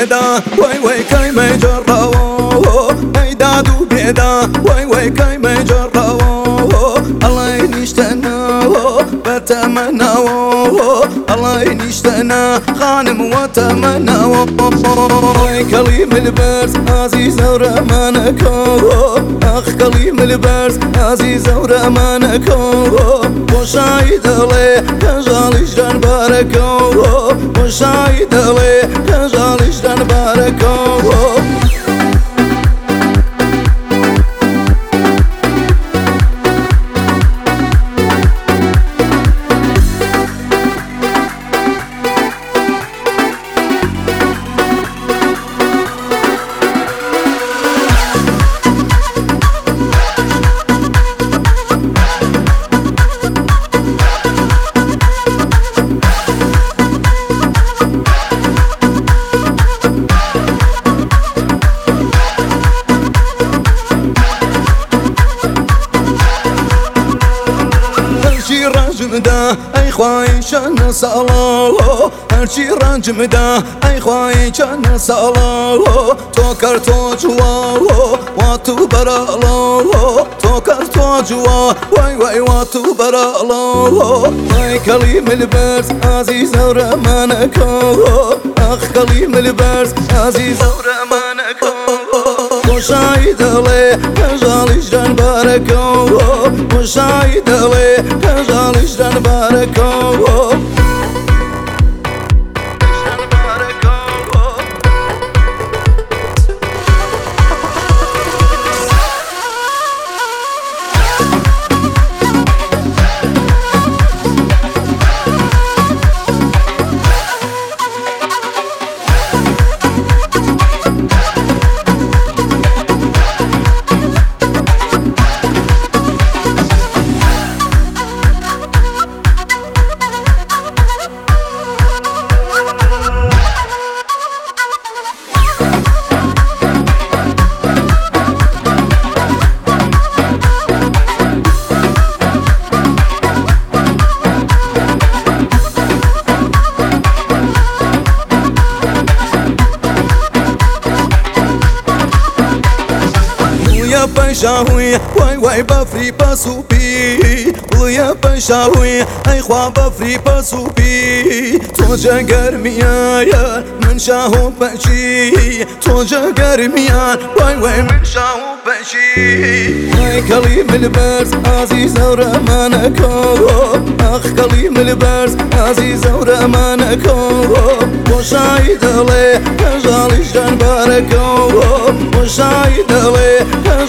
بێدا وای وای کەیمەی جەڕەوە ئەی داد و بێدا وای وای کەیمەی جەڕەوە ئەڵێ نیشتەنەوە بەتەمەنەوە ئەڵێ نیشتەنە خانم وەتەمەنەوە کەڵیم البەرز عەزیزە و ڕەمانەکەوە ئەخ کەڵیم البەرز عەزیزە و ڕەمانەکەوە بۆشایی دەڵێ کەژاڵیش دەنبارەکەوە بۆشایی دەڵێ کەژاڵیش دەنبارەکەوە ئەی خوای چەندە ساڵەوە هەرچی ڕەنجمدا ئەی خوای چەندە ساڵەوە تۆ کرد تۆ جوواوە وات و بەرەڵەوە تۆ کرد تۆ جووا وای وای وات و بەرەڵەوە ئەی کەڵیم البەرز عەزیزە و ڕەمانەکەوە ئەخ کەڵیم البەرز عەزیزە و ڕەمانەکەوە بۆشایی دەڵێ کەژاڵیش دەنبارەکەوە بۆشایی دەڵێ کەژاڵیش دەنبارەکەوە پەیشاوی وای وای بەفری پەسوپی بڵیە پەیشاوی ئەی خوا بەفری پەسوپی تۆ جەگەرمیایە من شاو و پەچی تۆ جەگەرمیان وای وای من شاو و پەچی ئەی کەڵیم البەرز عەزیزە و ڕەمانەکەوە ئەخ کەڵیم البەرز عەزیزە و ڕەمانەکەوە بۆشایی دەڵێ کەژاڵیش دەنبارەکەوە بۆشایی دەڵێ